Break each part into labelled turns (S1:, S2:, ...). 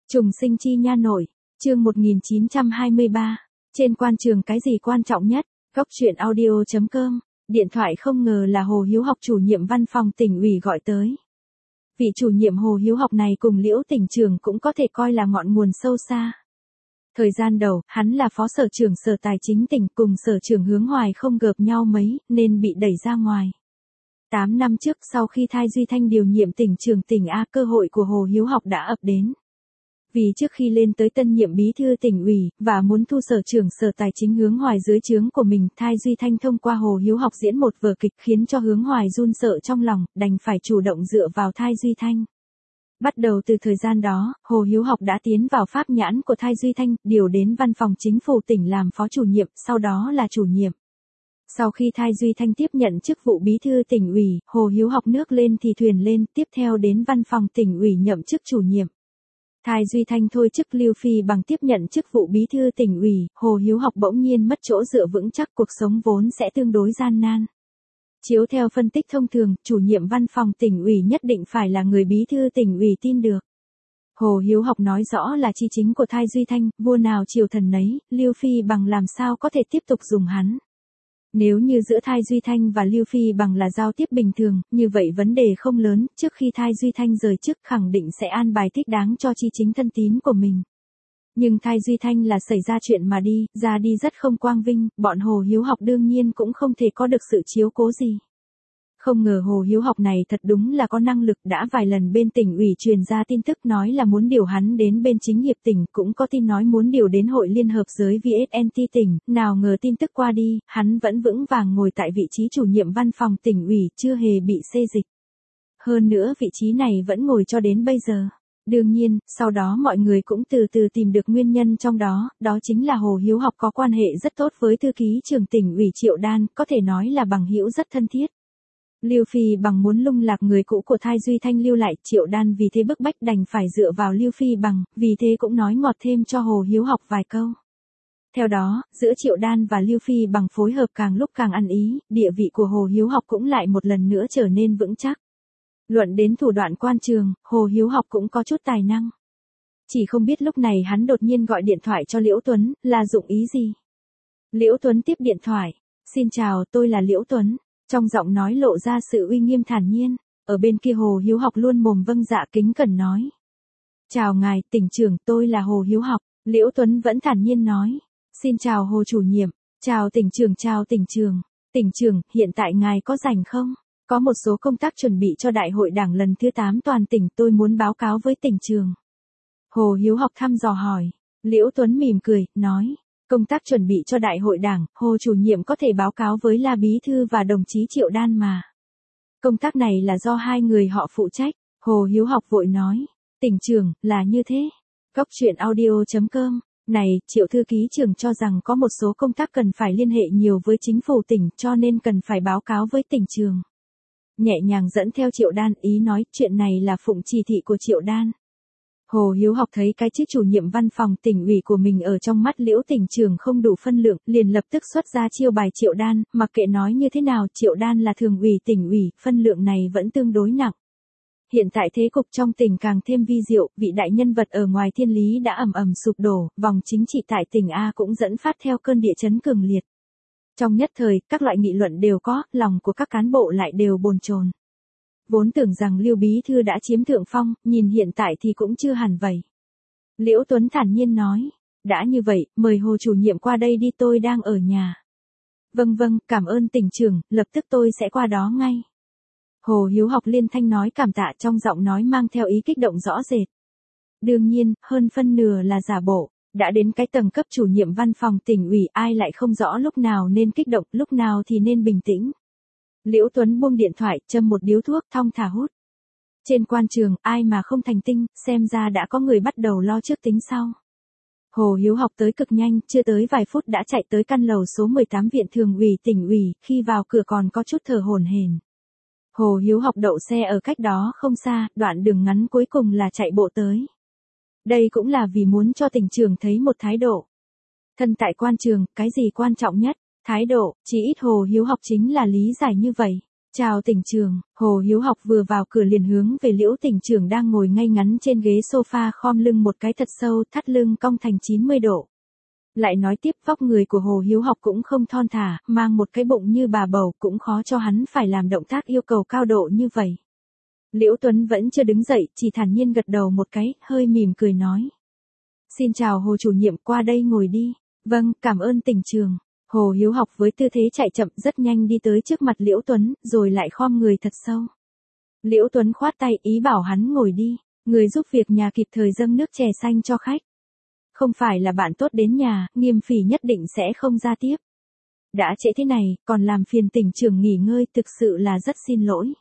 S1: Trùng sinh chi nha nội, chương 1923, trên quan trường cái gì quan trọng nhất, góc truyện audio.com, điện thoại không ngờ là Hồ Hiếu Học chủ nhiệm văn phòng tỉnh ủy gọi tới. Vị chủ nhiệm Hồ Hiếu Học này cùng Liễu tỉnh trưởng cũng có thể coi là ngọn nguồn sâu xa. Thời gian đầu, hắn là phó sở trưởng sở tài chính tỉnh cùng sở trưởng Hướng Hoài không gợp nhau mấy, nên bị đẩy ra ngoài. 8 năm trước sau khi Thai Duy Thanh điều nhiệm tỉnh trưởng tỉnh A, cơ hội của Hồ Hiếu Học đã ập đến. Vì trước khi lên tới tân nhiệm bí thư tỉnh ủy, và muốn thu sở trưởng sở tài chính Hướng Hoài dưới trướng của mình, Thai Duy Thanh thông qua Hồ Hiếu Học diễn một vở kịch khiến cho Hướng Hoài run sợ trong lòng, đành phải chủ động dựa vào Thai Duy Thanh. Bắt đầu từ thời gian đó, Hồ Hiếu Học đã tiến vào pháp nhãn của Thai Duy Thanh, điều đến văn phòng chính phủ tỉnh làm phó chủ nhiệm, sau đó là chủ nhiệm. Sau khi Thai Duy Thanh tiếp nhận chức vụ bí thư tỉnh ủy, Hồ Hiếu Học nước lên thì thuyền lên, tiếp theo đến văn phòng tỉnh ủy nhậm chức chủ nhiệm. Thai Duy Thanh thôi chức Lưu Phi Bằng tiếp nhận chức vụ bí thư tỉnh ủy, Hồ Hiếu Học bỗng nhiên mất chỗ dựa vững chắc, cuộc sống vốn sẽ tương đối gian nan. Chiếu theo phân tích thông thường, chủ nhiệm văn phòng tỉnh ủy nhất định phải là người bí thư tỉnh ủy tin được. Hồ Hiếu Học nói rõ là chi chính của Thai Duy Thanh, vua nào triều thần nấy, Lưu Phi Bằng làm sao có thể tiếp tục dùng hắn. Nếu như giữa Thai Duy Thanh và Lưu Phi Bằng là giao tiếp bình thường, như vậy vấn đề không lớn, trước khi Thai Duy Thanh rời chức khẳng định sẽ an bài thích đáng cho chi chính thân tín của mình. Nhưng Thai Duy Thanh là xảy ra chuyện mà đi, ra đi rất không quang vinh, bọn Hồ Hiếu Học đương nhiên cũng không thể có được sự chiếu cố gì. Không ngờ Hồ Hiếu Học này thật đúng là có năng lực, đã vài lần bên tỉnh ủy truyền ra tin tức nói là muốn điều hắn đến bên chính hiệp tỉnh, cũng có tin nói muốn điều đến hội liên hợp giới VSNT tỉnh, nào ngờ tin tức qua đi, hắn vẫn vững vàng ngồi tại vị trí chủ nhiệm văn phòng tỉnh ủy, chưa hề bị xê dịch. Hơn nữa vị trí này vẫn ngồi cho đến bây giờ. Đương nhiên, sau đó mọi người cũng từ từ tìm được nguyên nhân trong đó, đó chính là Hồ Hiếu Học có quan hệ rất tốt với thư ký trưởng tỉnh ủy Triệu Đan, có thể nói là bằng hữu rất thân thiết. Lưu Phi Bằng muốn lung lạc người cũ của Thai Duy Thanh lưu lại, Triệu Đan vì thế bức bách đành phải dựa vào Lưu Phi Bằng, vì thế cũng nói ngọt thêm cho Hồ Hiếu Học vài câu. Theo đó, giữa Triệu Đan và Lưu Phi Bằng phối hợp càng lúc càng ăn ý, địa vị của Hồ Hiếu Học cũng lại một lần nữa trở nên vững chắc. Luận đến thủ đoạn quan trường, Hồ Hiếu Học cũng có chút tài năng. Chỉ không biết lúc này hắn đột nhiên gọi điện thoại cho Liễu Tuấn, là dụng ý gì? Liễu Tuấn tiếp điện thoại. Xin chào, tôi là Liễu Tuấn. Trong giọng nói lộ ra sự uy nghiêm thản nhiên, ở bên kia Hồ Hiếu Học luôn mồm vâng dạ kính cẩn nói. Chào ngài, tỉnh trưởng, tôi là Hồ Hiếu Học. Liễu Tuấn vẫn thản nhiên nói. Xin chào Hồ chủ nhiệm, chào tỉnh trưởng, chào tỉnh trưởng. Tỉnh trưởng, hiện tại ngài có rảnh không? Có một số công tác chuẩn bị cho đại hội đảng lần thứ 8 toàn tỉnh, tôi muốn báo cáo với tỉnh trưởng. Hồ Hiếu Học thăm dò hỏi. Liễu Tuấn mỉm cười, nói. Công tác chuẩn bị cho đại hội đảng, Hồ chủ nhiệm có thể báo cáo với La Bí Thư và đồng chí Triệu Đan mà. Công tác này là do hai người họ phụ trách. Hồ Hiếu Học vội nói. Tỉnh trưởng, là như thế. Góc truyện audio.com. Này, Triệu thư ký trưởng cho rằng có một số công tác cần phải liên hệ nhiều với chính phủ tỉnh, cho nên cần phải báo cáo với tỉnh trưởng. Nhẹ nhàng dẫn theo Triệu Đan, ý nói chuyện này là phụng chỉ thị của Triệu Đan. Hồ Hiếu Học thấy cái chức chủ nhiệm văn phòng tỉnh ủy của mình ở trong mắt Liễu tỉnh trưởng không đủ phân lượng, liền lập tức xuất ra chiêu bài Triệu Đan, mặc kệ nói như thế nào, Triệu Đan là thường ủy tỉnh ủy, phân lượng này vẫn tương đối nặng. Hiện tại thế cục trong tỉnh càng thêm vi diệu, vị đại nhân vật ở ngoài thiên lý đã ầm ầm sụp đổ, vòng chính trị tại tỉnh A cũng dẫn phát theo cơn địa chấn cường liệt. Trong nhất thời, các loại nghị luận đều có, lòng của các cán bộ lại đều bồn chồn. Vốn tưởng rằng Lưu Bí Thư đã chiếm thượng phong, nhìn hiện tại thì cũng chưa hẳn vậy. Liễu Tuấn thản nhiên nói, đã như vậy, mời Hồ chủ nhiệm qua đây đi, tôi đang ở nhà. Vâng vâng, cảm ơn tỉnh trưởng, lập tức tôi sẽ qua đó ngay. Hồ Hiếu Học liên thanh nói cảm tạ, trong giọng nói mang theo ý kích động rõ rệt. Đương nhiên, hơn phân nửa là giả bộ, đã đến cái tầng cấp chủ nhiệm văn phòng tỉnh ủy, ai lại không rõ lúc nào nên kích động, lúc nào thì nên bình tĩnh. Liễu Tuấn buông điện thoại, châm một điếu thuốc, thong thả hút. Trên quan trường, ai mà không thành tinh, xem ra đã có người bắt đầu lo trước tính sau. Hồ Hiếu Học tới cực nhanh, chưa tới vài phút đã chạy tới căn lầu số 18 viện thường ủy tỉnh ủy, khi vào cửa còn có chút thở hổn hển. Hồ Hiếu Học đậu xe ở cách đó không xa, đoạn đường ngắn cuối cùng là chạy bộ tới. Đây cũng là vì muốn cho tỉnh trưởng thấy một thái độ. Thân tại quan trường, cái gì quan trọng nhất? Thái độ, chỉ ít Hồ Hiếu Học chính là lý giải như vậy. Chào tỉnh trưởng, Hồ Hiếu Học vừa vào cửa liền hướng về Liễu tỉnh trưởng đang ngồi ngay ngắn trên ghế sofa khom lưng một cái thật sâu, thắt lưng cong thành 90 độ. Lại nói tiếp vóc người của Hồ Hiếu Học cũng không thon thả, mang một cái bụng như bà bầu cũng khó cho hắn phải làm động tác yêu cầu cao độ như vậy. Liễu Tuấn vẫn chưa đứng dậy, chỉ thản nhiên gật đầu một cái, hơi mỉm cười nói. Xin chào Hồ chủ nhiệm, qua đây ngồi đi. Vâng, cảm ơn tỉnh trưởng. Hồ Hiếu Học với tư thế chạy chậm rất nhanh đi tới trước mặt Liễu Tuấn, rồi lại khom người thật sâu. Liễu Tuấn khoát tay ý bảo hắn ngồi đi, người giúp việc nhà kịp thời dâng nước chè xanh cho khách. Không phải là bạn tốt đến nhà, Nghiêm Phỉ nhất định sẽ không ra tiếp. Đã trễ thế này, còn làm phiền tỉnh trưởng nghỉ ngơi, thực sự là rất xin lỗi.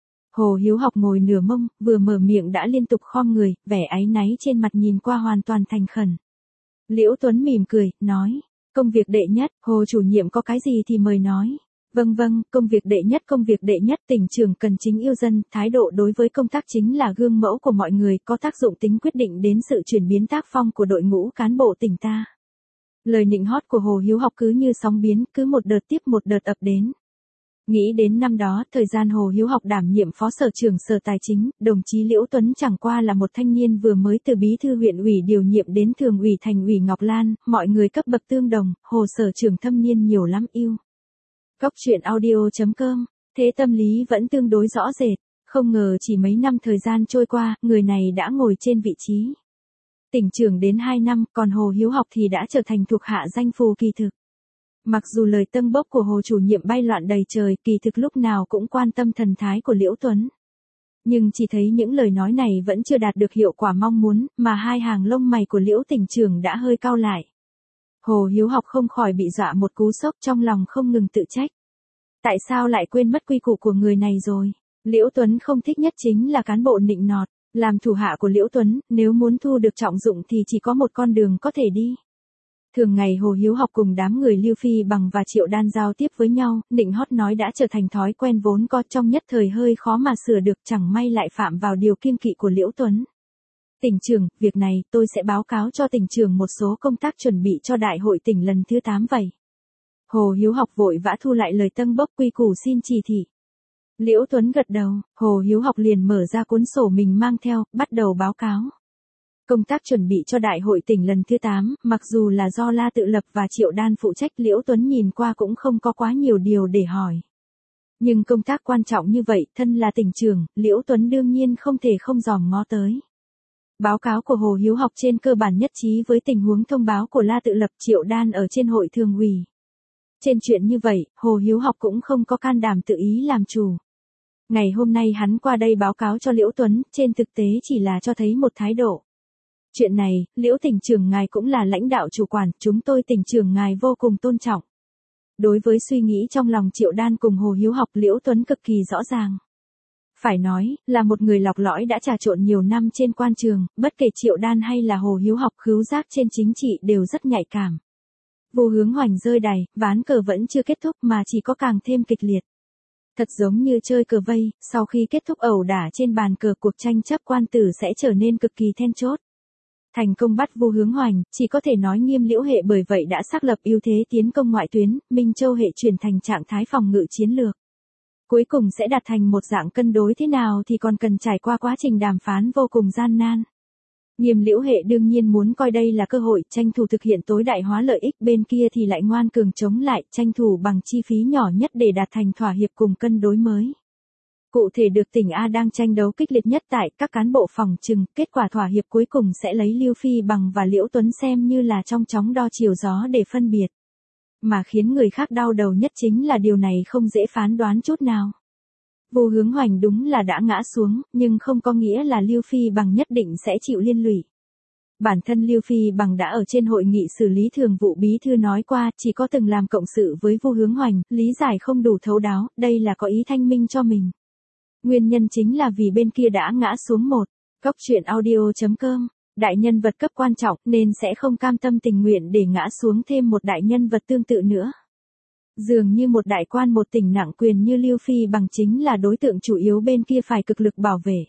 S1: Hồ Hiếu Học ngồi nửa mông, vừa mở miệng đã liên tục khom người, vẻ áy náy trên mặt nhìn qua hoàn toàn thành khẩn. Liễu Tuấn mỉm cười, nói, công việc đệ nhất, Hồ chủ nhiệm có cái gì thì mời nói. Vâng vâng, công việc đệ nhất tỉnh trưởng cần chính yêu dân, thái độ đối với công tác chính là gương mẫu của mọi người, có tác dụng tính quyết định đến sự chuyển biến tác phong của đội ngũ cán bộ tỉnh ta. Lời nịnh hót của Hồ Hiếu Học cứ như sóng biến, cứ một đợt tiếp một đợt ập đến. Nghĩ đến năm đó, thời gian Hồ Hiếu Học đảm nhiệm phó sở trưởng sở tài chính, đồng chí Liễu Tuấn chẳng qua là một thanh niên vừa mới từ bí thư huyện ủy điều nhiệm đến thường ủy thành ủy Ngọc Lan, mọi người cấp bậc tương đồng, Hồ sở trưởng thâm niên nhiều lắm yêu. Góc truyện audio.com, thế tâm lý vẫn tương đối rõ rệt, không ngờ chỉ mấy năm thời gian trôi qua, người này đã ngồi trên vị trí tỉnh trưởng đến 2 năm, còn Hồ Hiếu Học thì đã trở thành thuộc hạ danh phù kỳ thực. Mặc dù lời tâng bốc của Hồ chủ nhiệm bay loạn đầy trời, kỳ thực lúc nào cũng quan tâm thần thái của Liễu Tuấn. Nhưng chỉ thấy những lời nói này vẫn chưa đạt được hiệu quả mong muốn, mà hai hàng lông mày của Liễu tỉnh trưởng đã hơi cau lại. Hồ Hiếu Học không khỏi bị dọa một cú sốc, trong lòng không ngừng tự trách. Tại sao lại quên mất quy củ của người này rồi? Liễu Tuấn không thích nhất chính là cán bộ nịnh nọt, làm thủ hạ của Liễu Tuấn, nếu muốn thu được trọng dụng thì chỉ có một con đường có thể đi. Thường ngày Hồ Hiếu Học cùng đám người Lưu Phi Bằng và Triệu Đan giao tiếp với nhau, nịnh hót nói đã trở thành thói quen vốn có, trong nhất thời hơi khó mà sửa được, chẳng may lại phạm vào điều kiêng kỵ của Liễu Tuấn. Tỉnh trưởng, việc này tôi sẽ báo cáo cho tỉnh trưởng một số công tác chuẩn bị cho đại hội tỉnh lần thứ 8 vậy. Hồ Hiếu Học vội vã thu lại lời tâng bốc quy củ xin chỉ thị. Liễu Tuấn gật đầu, Hồ Hiếu Học liền mở ra cuốn sổ mình mang theo, bắt đầu báo cáo. Công tác chuẩn bị cho đại hội tỉnh lần thứ 8, mặc dù là do La Tự Lập và Triệu Đan phụ trách, Liễu Tuấn nhìn qua cũng không có quá nhiều điều để hỏi. Nhưng công tác quan trọng như vậy, thân là tỉnh trưởng, Liễu Tuấn đương nhiên không thể không dòm ngó tới. Báo cáo của Hồ Hiếu Học trên cơ bản nhất trí với tình huống thông báo của La Tự Lập, Triệu Đan ở trên hội thường ủy. Trên chuyện như vậy, Hồ Hiếu Học cũng không có can đảm tự ý làm chủ. Ngày hôm nay hắn qua đây báo cáo cho Liễu Tuấn, trên thực tế chỉ là cho thấy một thái độ. Chuyện này, Liễu tỉnh trưởng ngài cũng là lãnh đạo chủ quản, chúng tôi tỉnh trưởng ngài vô cùng tôn trọng. Đối với suy nghĩ trong lòng Triệu Đan cùng Hồ Hiếu Học, Liễu Tuấn cực kỳ rõ ràng. Phải nói, là một người lọc lõi đã trà trộn nhiều năm trên quan trường, bất kể Triệu Đan hay là Hồ Hiếu Học, khứu giác trên chính trị đều rất nhạy cảm. Vu Hướng Hoành rơi đài, ván cờ vẫn chưa kết thúc mà chỉ có càng thêm kịch liệt. Thật giống như chơi cờ vây, sau khi kết thúc ẩu đả trên bàn cờ, cuộc tranh chấp quan tử sẽ trở nên cực kỳ then chốt. Thành công bắt Vu Hướng Hoành, chỉ có thể nói Nghiêm Liễu hệ bởi vậy đã xác lập ưu thế tiến công ngoại tuyến, Minh Châu hệ chuyển thành trạng thái phòng ngự chiến lược. Cuối cùng sẽ đạt thành một dạng cân đối thế nào thì còn cần trải qua quá trình đàm phán vô cùng gian nan. Nghiêm Liễu hệ đương nhiên muốn coi đây là cơ hội, tranh thủ thực hiện tối đại hóa lợi ích, bên kia thì lại ngoan cường chống lại, tranh thủ bằng chi phí nhỏ nhất để đạt thành thỏa hiệp cùng cân đối mới. Cụ thể được tỉnh A đang tranh đấu kịch liệt nhất tại các cán bộ phòng trừng, kết quả thỏa hiệp cuối cùng sẽ lấy Lưu Phi Bằng và Liễu Tuấn xem như là trong chóng đo chiều gió để phân biệt. Mà khiến người khác đau đầu nhất chính là điều này không dễ phán đoán chút nào. Vu Hướng Hoành đúng là đã ngã xuống, nhưng không có nghĩa là Lưu Phi Bằng nhất định sẽ chịu liên lụy. Bản thân Lưu Phi Bằng đã ở trên hội nghị xử lý thường vụ bí thư nói qua, chỉ có từng làm cộng sự với Vu Hướng Hoành, lý giải không đủ thấu đáo, đây là có ý thanh minh cho mình. Nguyên nhân chính là vì bên kia đã ngã xuống một. Góc truyện audio.com, đại nhân vật cấp quan trọng nên sẽ không cam tâm tình nguyện để ngã xuống thêm một đại nhân vật tương tự nữa. Dường như một đại quan một tỉnh nặng quyền như Lưu Phi Bằng chính là đối tượng chủ yếu bên kia phải cực lực bảo vệ.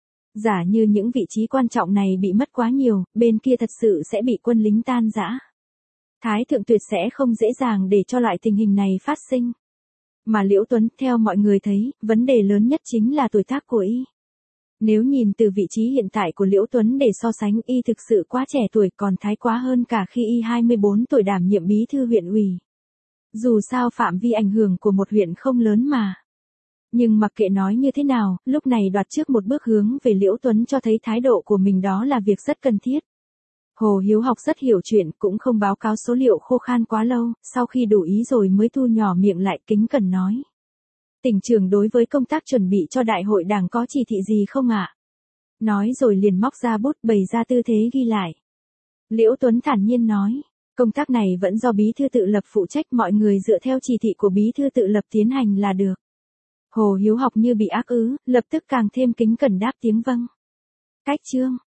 S1: Giả như những vị trí quan trọng này bị mất quá nhiều, bên kia thật sự sẽ bị quân lính tan rã. Thái thượng tuyệt sẽ không dễ dàng để cho loại tình hình này phát sinh. Mà Liễu Tuấn, theo mọi người thấy, vấn đề lớn nhất chính là tuổi tác của y. Nếu nhìn từ vị trí hiện tại của Liễu Tuấn để so sánh, y thực sự quá trẻ tuổi, còn thái quá hơn cả khi y 24 tuổi đảm nhiệm bí thư huyện ủy. Dù sao phạm vi ảnh hưởng của một huyện không lớn mà. Nhưng mặc kệ nói như thế nào, lúc này đoạt trước một bước hướng về Liễu Tuấn cho thấy thái độ của mình đó là việc rất cần thiết. Hồ Hiếu Học rất hiểu chuyện, cũng không báo cáo số liệu khô khan quá lâu, sau khi đủ ý rồi mới thu nhỏ miệng lại, kính cẩn nói. Tỉnh trưởng đối với công tác chuẩn bị cho đại hội đảng có chỉ thị gì không ạ? Nói rồi liền móc ra bút bày ra tư thế ghi lại. Liễu Tuấn thản nhiên nói, công tác này vẫn do bí thư tự lập phụ trách, mọi người dựa theo chỉ thị của bí thư tự lập tiến hành là được. Hồ Hiếu Học như bị ác ứ, lập tức càng thêm kính cẩn đáp tiếng vâng. Cách chương.